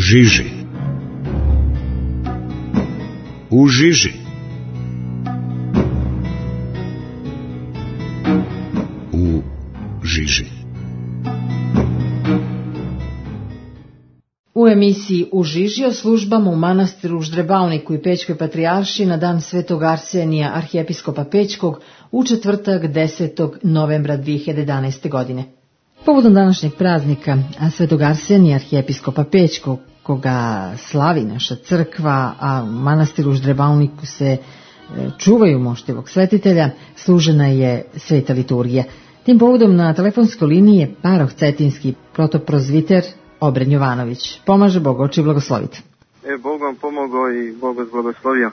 žiži. U žiži. U žiži. U emisiji U žiži o službama u manastiru Ždrebavniku i Pećkoj patrijaršiji na dan Svetog Arsenija, arhijepiskopa Pećkog, u četvrtak 10. novembra 2011. godine. Povodom današnjeg praznika Svetog Arsenija, arhijepiskopa Pećkog, koga slavi naša crkva, a u manastiru Ždrebavniku se čuvaju moštivog svetitelja, služena je sveta liturgija. Tim povodom na telefonskoj liniji je paroh cetinski protoprozviter Obren Jovanović. Pomaže Bog oči blagosloviti. Bog vam pomogao i Bog vas blagoslovio.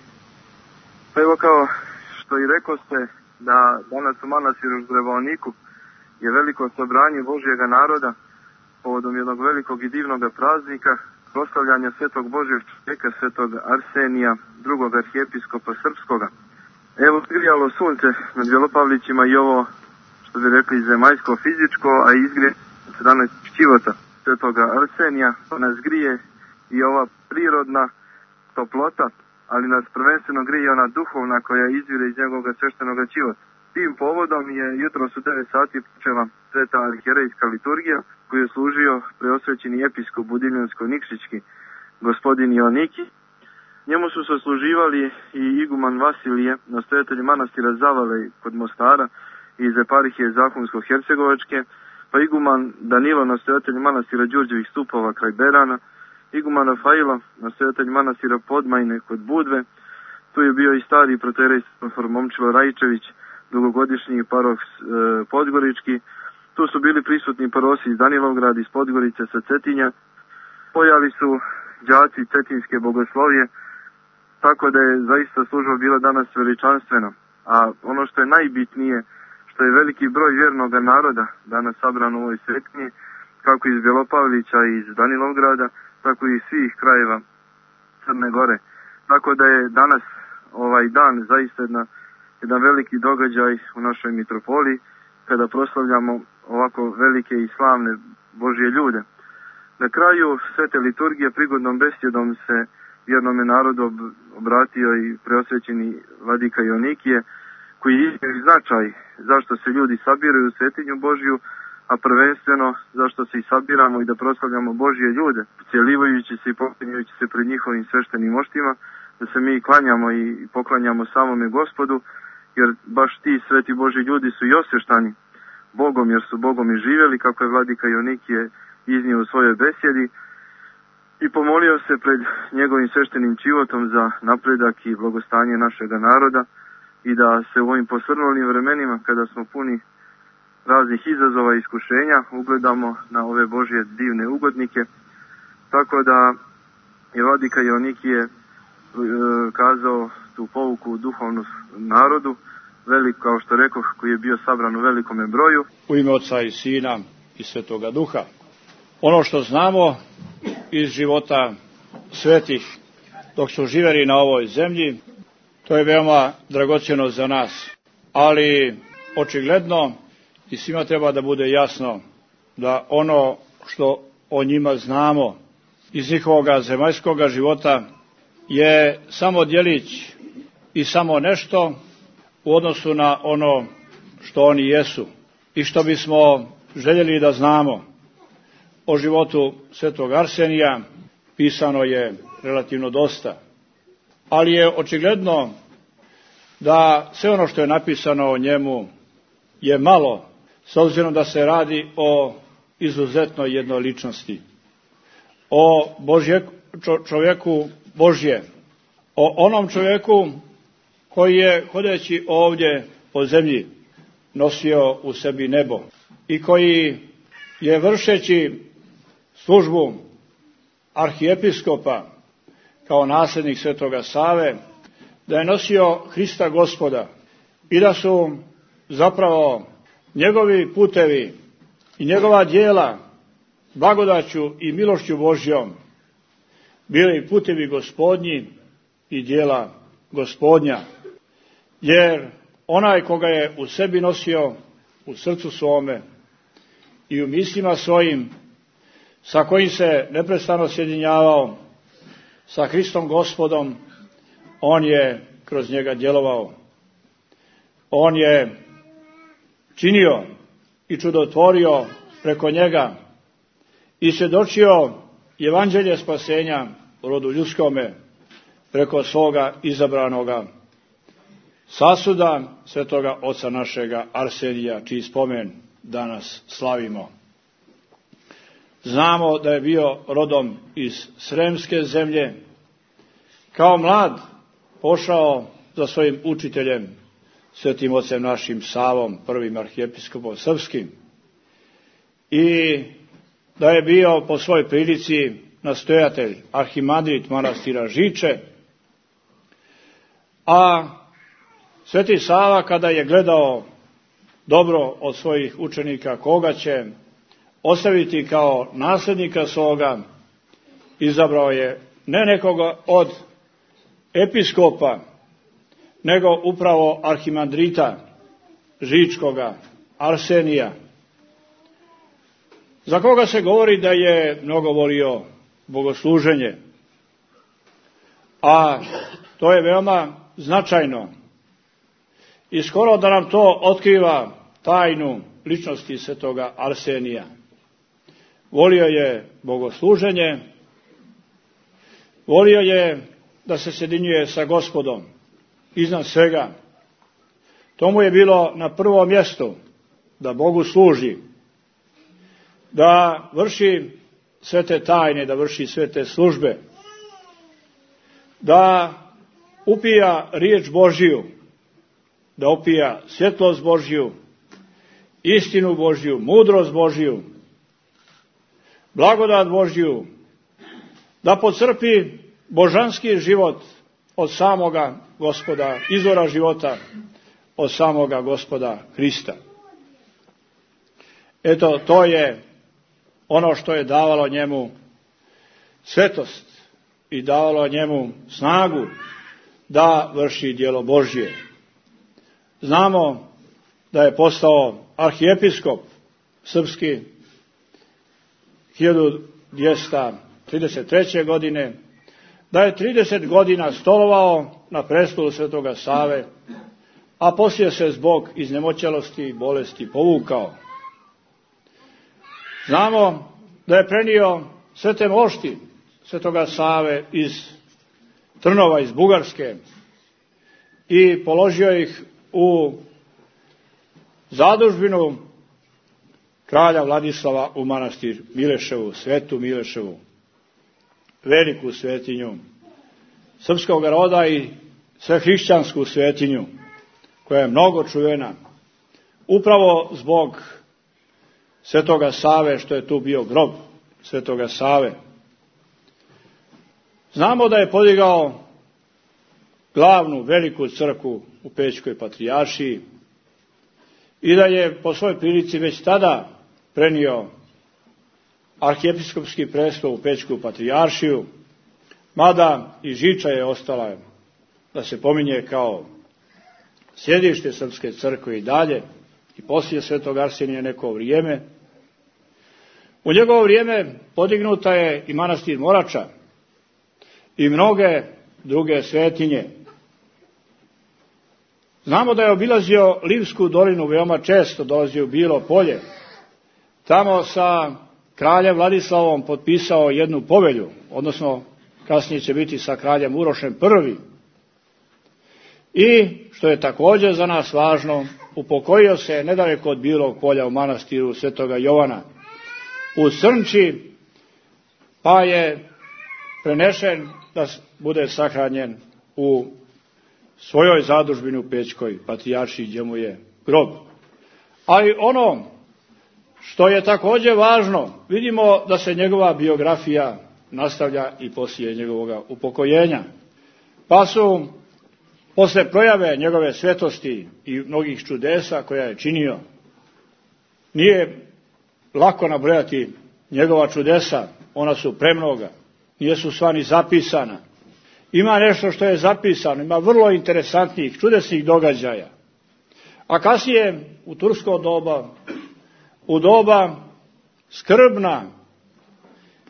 Pa evo, kao što i rekao ste, da danas u manastiru Ždrebavniku je veliko sabranje Božjega naroda povodom jednog velikog i divnog praznika, proslavljanja svetog Božjeg čovjeka, svetog Arsenija, drugog arhijepiskopa srpskoga. Evo, grijalo sunce nad Bjelopavlićima i ovo, što bi rekli, zemaljsko, fizičko, a izgrije 17 života svetoga Arsenija, pa nas grije i ova prirodna toplota, ali nas prvenstveno grije ona duhovna koja izvire iz njegovog sveštenog života. Tim povodom je jutros u 9 sati počela sveta arhijerejska liturgija koju je služio preosvećeni episkop Budimljansko-Nikšićki gospodin Joaniki. Njemu su se služivali i iguman Vasilije, nastojatelj manastira Zavale kod Mostara iz eparhije Zahumsko-Hercegovačke, pa iguman Danilo, nastojatelj manastira Đurđevih Stupova kraj Berana, iguman Rafailo, nastojatelj manastira Podmajne kod Budve. Tu je bio i stari proterej Momčilo Rajčević, dugogodišnji paroh Podgorički. Tu su bili prisutni parosi iz Danilovgrada, iz Podgorice, sa Cetinja. Pojali su đaci cetinske bogoslovije, tako da je zaista služba bila danas veličanstvena. A ono što je najbitnije, što je veliki broj vjernog naroda danas sabran u ovoj svetinji, kako iz Bjelopavlića i iz Danilovgrada, tako i iz svih krajeva Crne Gore. Tako da je danas ovaj dan zaista jedan veliki događaj u našoj mitropoliji, kada proslavljamo ovako velike i slavne Božje ljude. Na kraju svete liturgije prigodnom besjedom se vjernome narodu obratio i preosvećeni vladika Joanikije, koji iznio značaj zašto se ljudi sabiraju u svetinju Božju, a prvenstveno zašto se i sabiramo i da proslavljamo Božje ljude, cijelivajući se i poklanjajući se pred njihovim sveštenim moštima, da se mi klanjamo i poklanjamo samome Gospodu, jer baš ti sveti Božji ljudi su i osvještani Bogom, jer su Bogom i živjeli, kako je vladika Joanikije iznio u svojoj besjedi, i pomolio se pred njegovim sveštenim čivotom za napredak i blagostanje našega naroda, i da se u ovim posrnulim vremenima, kada smo puni raznih izazova i iskušenja, ugledamo na ove Božje divne ugodnike. Tako da je vladika Joanikije kazao tu pouku duhovnu narodu, velik, kao što rekoh, koji je bio sabran u velikome broju. U ime Oca i Sina i Svetoga Duha. Ono što znamo iz života svetih dok su živjeli na ovoj zemlji, to je veoma dragocjeno za nas. Ali očigledno i svima treba da bude jasno da ono što o njima znamo iz njihovog zemaljskog života je samo djelić i samo nešto u odnosu na ono što oni jesu i što bismo željeli da znamo. O životu svetog Arsenija pisano je relativno dosta, ali je očigledno da sve ono što je napisano o njemu je malo, s obzirom da se radi o izuzetno jednoj ličnosti, o čovjeku Božje, o onom čovjeku koji je, hodeći ovdje po zemlji, nosio u sebi nebo i koji je, vršeći službu arhijepiskopa kao nasljednik svetoga Save, da je nosio Hrista Gospoda i da su zapravo njegovi putevi i njegova djela blagodaću i milošću Božjom bili putevi Gospodnji i djela Gospodnja. Jer onaj koga je u sebi nosio, u srcu svome i u mislima svojim, sa kojim se neprestano sjedinjavao sa Hristom Gospodom, on je kroz njega djelovao. On je činio i čudotvorio preko njega i svjedočio evanđelje spasenja rodu ljudskome preko svoga izabranoga sasuda, svetoga oca našega Arsenija, čiji spomen danas slavimo. Znamo da je bio rodom iz Sremske zemlje. Kao mlad pošao za svojim učiteljem, svetim ocem našim Savom, prvim arhijepiskopom srpskim, i da je bio po svojoj prilici nastojatelj, arhimandrit manastira Žiče, a sveti Sava, kada je gledao dobro od svojih učenika koga će ostaviti kao nasljednika svoga, izabrao je ne nekoga od episkopa, nego upravo arhimandrita Žičkoga, Arsenija, za koga se govori da je mnogo volio bogosluženje. A to je veoma značajno i skoro da nam to otkriva tajnu ličnosti svetoga Arsenija. Volio je bogosluženje, volio je da se sjedinjuje sa Gospodom iznad svega. To mu je bilo na prvom mjestu, da Bogu služi, da vrši sve te tajne, da vrši sve te službe, da upija riječ Božju, da upija svjetlost Božju, istinu Božju, mudrost Božju, blagodat Božju, da pocrpi božanski život od samoga Gospoda, izvora života od samoga Gospoda Hrista. Eto, to je ono što je davalo njemu svetost i davalo njemu snagu da vrši djelo Božje. Znamo da je postao arhijepiskop srpski 1233. godine, da je 30 godina stolovao na prestolu svetoga Save, a poslije se zbog iznemoćelosti i bolesti povukao. Znamo da je prenio svete mošti svetoga Save iz Trnova, iz Bugarske, i položio ih u zadužbinu kralja Vladislava u manastir Mileševu, svetu Mileševu, veliku svetinju srpskog roda i svehrišćansku svetinju, koja je mnogo čuvena, upravo zbog svetoga Save, što je tu bio grob svetoga Save. Znamo da je podigao glavnu veliku crkvu u Pećkoj patrijaršiji i da je po svojoj prilici već tada prenio arhijepiskopski prestol u Pećku patrijaršiju, mada i Žiča je ostala da se pominje kao sjedište srpske crkve i dalje, i poslije svetog Arsenija neko vrijeme. U njegovo vrijeme podignuta je i manastir Morača i mnoge druge svetinje. Znamo da je obilazio Livsku dolinu veoma često, dolazio u Bilo Polje. Tamo sa kraljem Vladislavom potpisao jednu povelju, odnosno kasnije će biti sa kraljem Urošem I. I, što je također za nas važno, upokojio se nedaleko od Bilog Polja u manastiru svetoga Jovana u Srnči, pa je prenešen da bude sahranjen u svojoj zadužbini u Pećkoj patrijaršiji, gdje mu je grob. Ali ono što je također važno, vidimo da se njegova biografija nastavlja i poslije njegovog upokojenja. Pa su posle projave njegove svetosti i mnogih čudesa koja je činio, nije lako nabrojati njegova čudesa, ona su premnoga, nisu sva ni zapisana. Ima nešto što je zapisano, ima vrlo interesantnih, čudesnih događaja. A kasnije, u tursko doba, u doba skrbna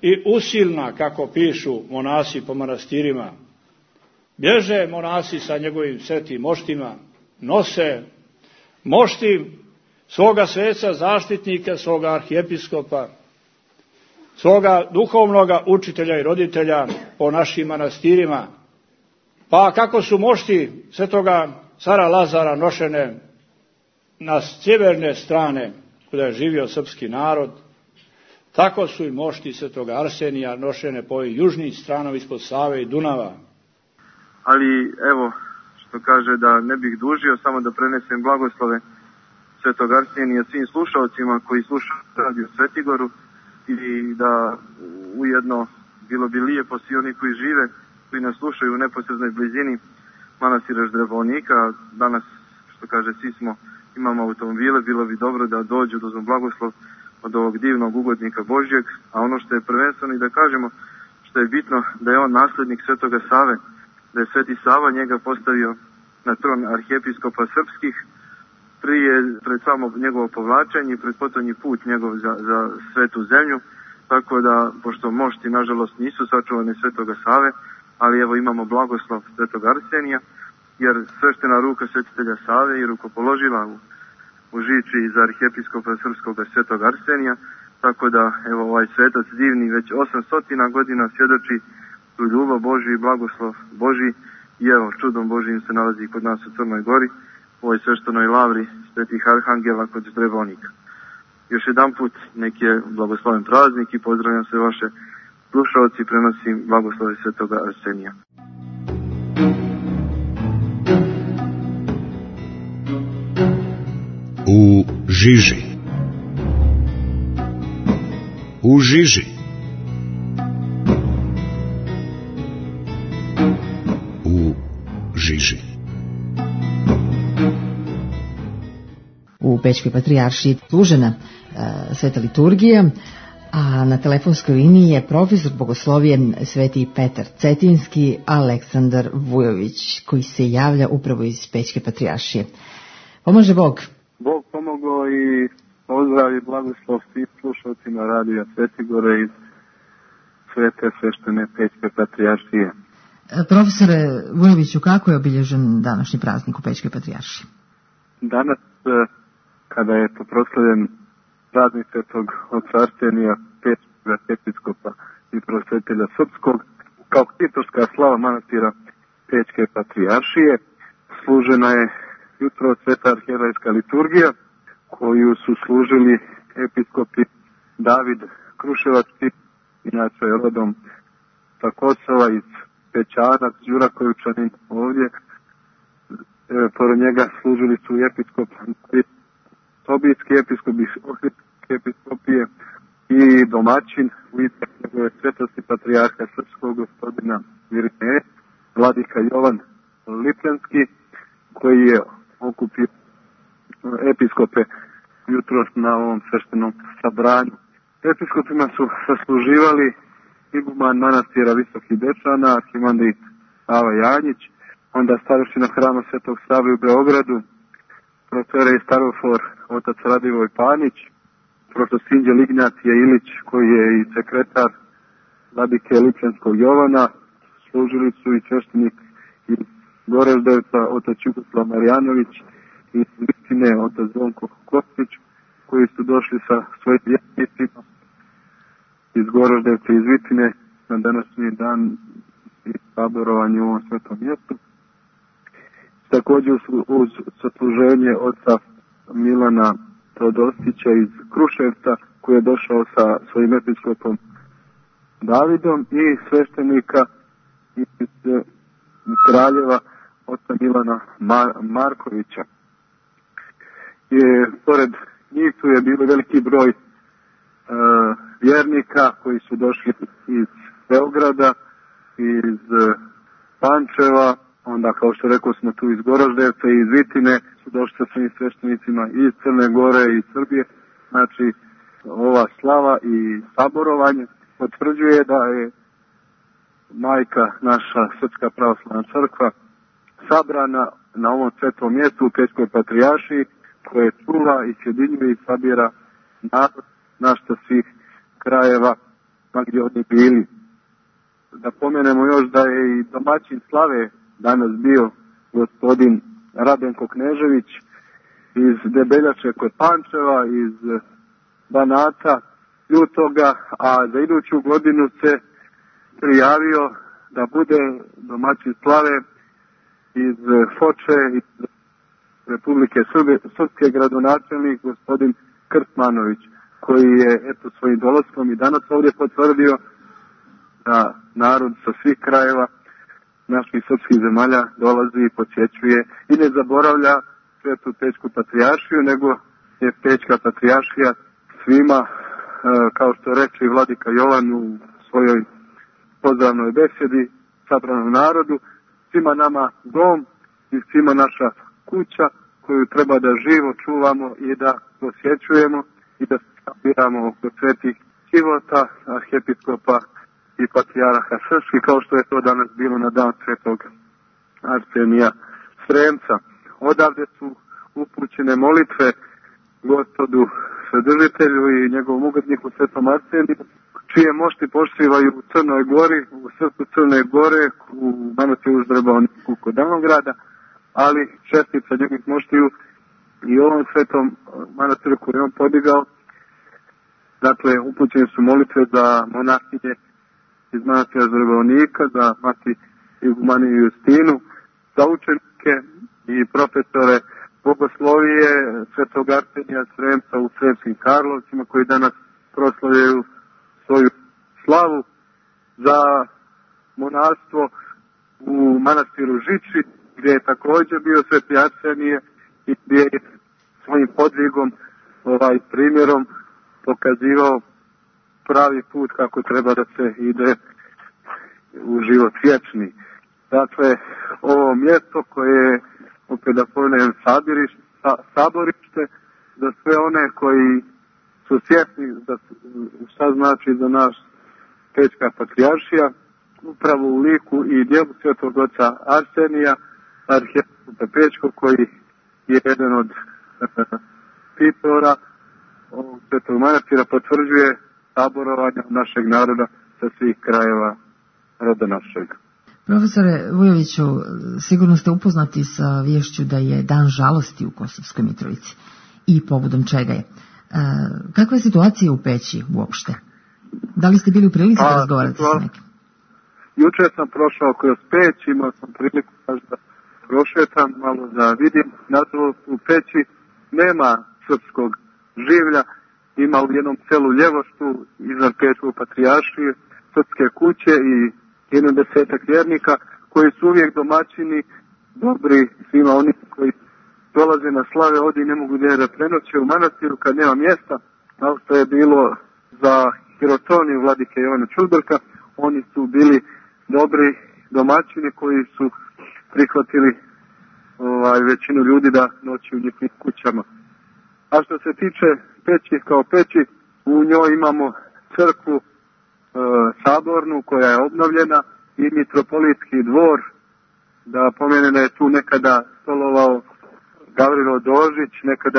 i usilna, kako pišu monasi po manastirima. Bježe monasi sa njegovim svetim moštima, nose mošti svoga sveca, zaštitnika, svoga arhijepiskopa, svoga duhovnoga učitelja i roditelja po našim manastirima. Pa kako su mošti svetoga cara Lazara nošene na sjeverne strane, gdje je živio srpski narod, tako su i mošti svetoga Arsenija nošene po južnim stranama ispod Save i Dunava. Ali evo, što kaže da ne bih dužio, samo da prenesem blagoslove svetog Arsenija svim slušalcima koji slušaju radio Svetigoru i da ujedno bilo bi lijepo svi oni koji žive, koji nas slušaju u neposrednoj blizini manastira Ždrebovnika. Danas, što kaže, svi imamo automobile, bilo bi dobro da dođu da uzmu blagoslov od ovog divnog ugodnika Božjeg, a ono što je prvenstveno i da kažemo, što je bitno, da je on nasljednik svetoga Save, da je sveti Sava njega postavio na tron arhijepiskopa srpskih pred samo njegovo povlačenje i pred potonji put njegov za svetu zemlju, tako da, pošto mošti nažalost nisu sačuvani svetoga Save, ali evo imamo blagoslov svetog Arsenija, jer sveštena ruka svetitelja Save i rukopoložila u žiči za arhijepiskopa srpskoga svetog Arsenija, tako da evo ovaj svetac divni već 800 godina svjedoči tu ljubav Božju i blagoslov Božji i evo čudom Božjim se nalazi kod nas u Crnoj Gori, u ovoj sveštenoj lavri svetih arhangela kod Ždrebovnika. Još jedan put nek je blagosloven praznik i pozdravljam sve vaše slušalci, prenosim blagoslove svetoga Arsenija. U žiži. U žiži. U žiži. U Bečkoj patrijaršiji služena sveta liturgija, a na telefonskoj liniji je profesor bogoslovije sveti Petar Cetinski Aleksandar Vujović, koji se javlja upravo iz Bečke patrijaršije. Pomaže Bog. Bog pomogao i pozdrav i blagoslov svih slušalcima radija Svetigore iz svete sveštene Bečke patrijaršije. Profesore Vujoviću, kako je obilježen današnji praznik u Bečkoj patrijaršiji? Danas, kada je proslavljen praznik svetog oca Arsenija, Bečkog episkopa i prosvetitelja srpskog, kao ktitorska slava manastira Bečke patrijaršije, služena je jutro sveta arhijerejska liturgija, koju su služili episkopi David Kruševački, inače rodom sa Kosova, iz Pećana, Đurakovičanin ovdje. Pored njega služili su episkop Sobijski episkop iz Ohridske episkopije i domaćin u ime svetosti patrijarha srpskog gospodina Irineja, vladika Jovan Lipljanski, koji je okupio episkope jutros na ovom sveštenom sabranju. Episkopima su sasluživali iguman manastira Visokih Dečana, arhimandrit Sava Janjić, onda starešina hrama Svetog Save u Beogradu, protorej starofor otac Radivoj Panić, protosinđel Ignatije Ilić, koji je i sekretar vladike Lipljanskog Jovana, služili su i sveštenik iz Goraždevca, otac Jugoslav Marjanović, i iz Vitine, otac Zvonko Kostić, koji su došli sa svojim vjernicima iz Goraždevca i iz Vitine na današnji dan i saborovanje u ovom svetom mjestu. Također uz sasluženje oca Milana Teodosića iz Kruševca, koji je došao sa svojim episkopom Davidom, i sveštenika iz Kraljeva oca Milana Markovića. Pored njih tu je bilo veliki broj vjernika koji su došli iz Beograda, iz Pančeva, onda kao što rekao smo tu iz Goraždevca i iz Vitine su došli sa svojim sveštenicima iz Crne Gore i Srbije. Znači, ova slava i saborovanje potvrđuje da je majka naša Srpska pravoslavna crkva sabrana na ovom svetom mjestu u Bečkoj patrijaršiji, koje čuva i sjedinjuje i sabira narod naš sa svih krajeva ma gdje oni bili. Da pomenemo još da je i domaćin slave danas bio gospodin Radenko Knežević iz Debeljače kod Pančeva, iz Banata Ljutoga, a za iduću godinu se prijavio da bude domaćin slave iz Foče, iz Republike Srpske, gradonačelnik gospodin Krstmanović, koji je svojim dolaskom i danas ovdje potvrdio da narod sa svih krajeva naših srpskih zemalja dolazi i posjećuje i ne zaboravlja Svetu Pećku patrijaršiju, nego je Pećka patrijaršija svima, kao što reče i vladika Jovan u svojoj pozdravnoj besedi sabranom narodu, svima nama dom i svima naša kuća koju treba da živo čuvamo i da posjećujemo i da sabiramo oko svetih života, arhijepiskopa i patrijarha srpskih, kao što je to danas bilo na dan svetog Arsenija Sremca. Odavde su upućene molitve Gospodu Vsedržitelju i njegovom ugodniku svetom Arseniju, čije mošti poštivaju u Crnoj Gori, u srcu Crne Gore, u manastiru Ždrebovniku kod Davnograda, ali čestica njegovih moštiju i ovom svetom manastiru koji je on podigao. Dakle, upućene su molitve za monahinje iz manastira Ždrebovnika, za mati Igumaniju Justinu, za učenike i profesore bogoslovije svetog Arsenija Sremca u Sremskim Karlovcima, koji danas proslavljaju svoju slavu, za monarstvo u manastiru Žiči, gdje je također bio sveti Arsenije i gdje je svojim podvigom, primjerom pokazivao pravi put kako treba da se ide u život vječni. Dakle, ovo mjesto koje je, opet da pomenem, saborište za sve one koji su svjesni šta znači za naš Pećka patrijaršija, upravo u liku i djelu svetog oca Arsenija, arhijepiskopa Pećkog, koji je jedan od pitora ovog svetog manastira, potvrđuje saborovanje našeg naroda sa svih krajeva roda našeg. Profesore Vujoviću, sigurno ste upoznati sa viješću da je dan žalosti u Kosovskoj Mitrovici i povodom čega je. Kakva je situacija u Peći uopšte? Da li ste bili u prilici da razgovarate sa nekim? Juče sam prošao kroz Peć, imao sam priliku da prošetam, malo da vidim. Nažalost, u Peći nema srpskog življa, ima u jednom selu Ljevoštu, iznad Pećkog patrijaršije, srpske kuće i 10 vjernika koji su uvijek domaćini, dobri svima oni koji dolaze na slave ovdje i ne mogu da prenoće u manastiru kad nema mjesta, kao što je bilo za hirotoniju vladike Jovana Čudorka. Oni su bili dobri domaćini koji su prihvatili većinu ljudi da noći u njihovim kućama. A što se tiče Peći kao Peći, u njoj imamo crkvu sabornu koja je obnovljena i mitropolitski dvor, da pomenem da je tu nekada stolovao Gavrilo Dožić,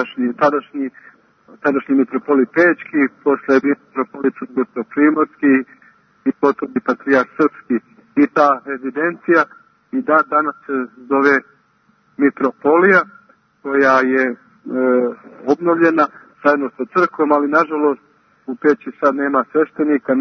tadašnji mitropolit Pećki, posle je bio mitropolit Primorski i potom i patrijarh Srpski. I ta rezidencija i danas se zove mitropolija, koja je obnovljena zajedno sa crkvom, ali nažalost u Peći sad nema sveštenika,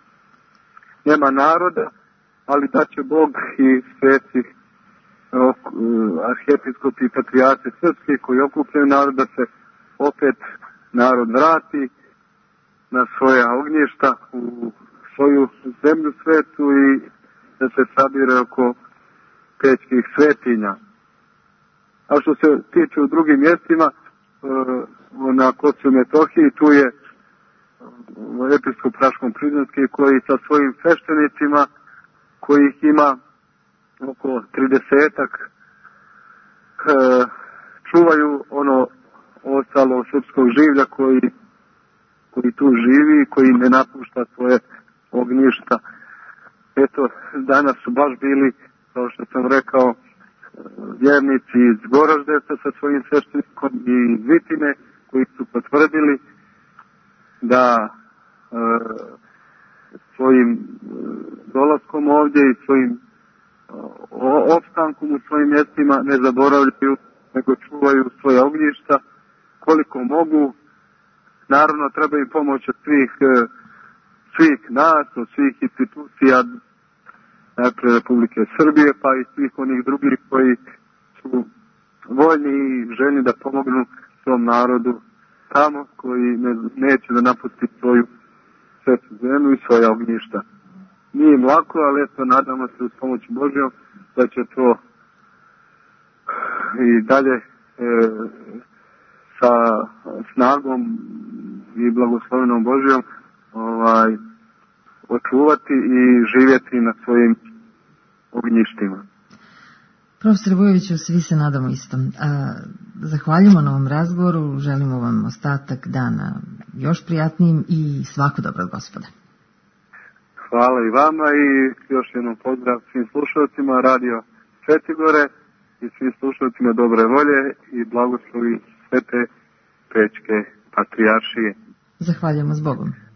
nema naroda, ali da će Bog i sveti arhijepiskopi i patrijarsi srpski koji okupljaju narod, da se opet narod vrati na svoja ognjišta u svoju zemlju svetu i da se sabire oko pećkih svetinja. A što se tiče u drugim mjestima, na Kosovu i Metohiji, tu je episkop Raškom Prizrenski koji sa svojim sveštenicima, kojih ima oko 30-ak, čuvaju ono ostalo srpskog življa koji tu živi, koji ne napušta svoje ognjišta. Eto, danas su baš bili, kao što sam rekao, vjernici iz Goraždevca sa svojim sveštenikom i iz Vitine, koji su potvrdili da svojim dolaskom ovdje i svojim opstankom u svojim mjestima ne zaboravljaju, nego čuvaju svoja ognjišta koliko mogu. Naravno, treba im pomoć od svih nas, od svih institucija, najprije Republike Srbije, pa i svih onih drugih koji su voljni i željni da pomognu svom narodu tamo, koji neće da napusti svoju svetu zemlju i svoja ognjišta. Nije im lako, ali eto, nadamo se uz pomoć Božjom da će to i dalje sa snagom i blagoslovenom Božjom očuvati i živjeti na svojim ognjištima. Profesor Vujoviću, svi se nadamo isto. Zahvaljujemo na ovom razgovoru, želimo vam ostatak dana još prijatnijim i svako dobro od Gospoda. Hvala i vama i još jednom pozdrav svim slušalcima Radio Svetogore i svim slušalcima dobre volje i blagoslovi Svete Pećke patrijaršije. Zahvaljujemo s Bogom.